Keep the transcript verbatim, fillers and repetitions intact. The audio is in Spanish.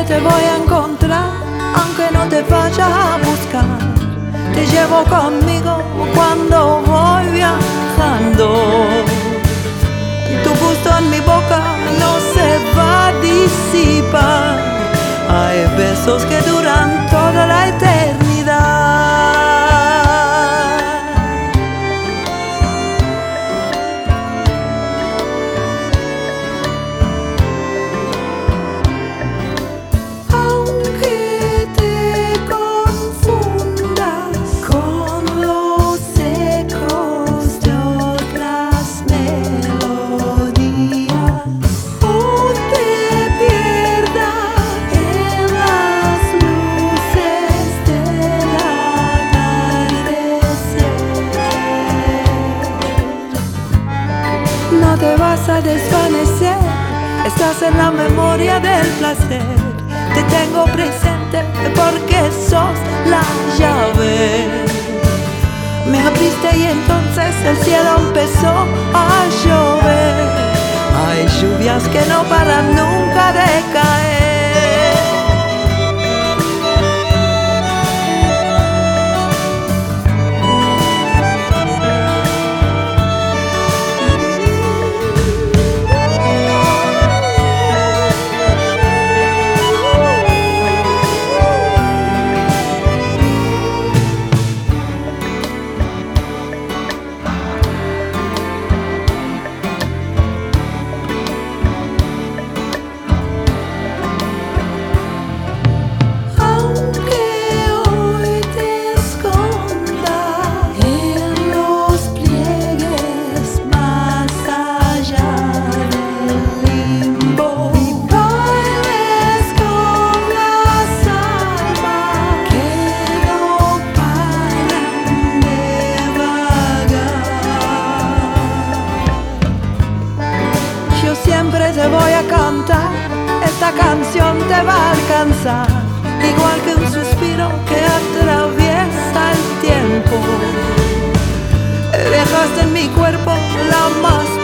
te voy a encontrar, aunque no te vaya a buscar. Te llevo conmigo cuando voy viajando. Tu gusto en mi boca no se va a disipar. Hay besos que duran toda la eternidad. No te vas a desvanecer, estás en la memoria del placer. Te tengo presente porque sos la llave. Me abriste y entonces el cielo empezó a llover. Hay lluvias que no paran nunca de caer. Siempre te voy a cantar, esta canción te va a alcanzar, igual que un suspiro que atraviesa el tiempo. Dejaste en mi cuerpo la más